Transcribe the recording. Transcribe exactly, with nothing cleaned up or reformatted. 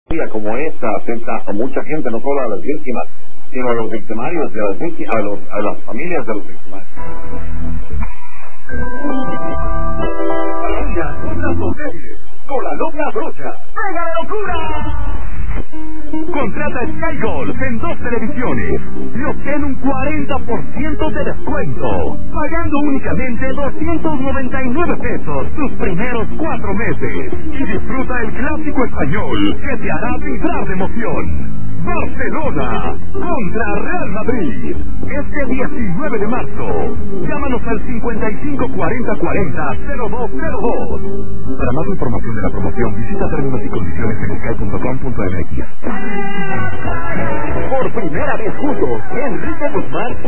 como esta afecta a mucha gente, no solo a las víctimas, sino a los victimarios, de las víctimas, a, los, a las familias de los victimarios. Ella con las mujeres, con la loca brocha. ¡Venga la locura! Contrata Sky Golf en dos televisiones y obtén un cuarenta por ciento de descuento, pagando únicamente doscientos noventa y nueve pesos tus primeros cuatro meses. Y disfruta el clásico español que te hará vibrar de emoción. Barcelona contra Real Madrid, este diecinueve de marzo. Llámanos al cincuenta y cinco cuarenta cuarenta cero dos cero dos. Para más información de la promoción, visita términos y condiciones en sky punto com punto m x. Por primera vez juntos, Enrique Guzmán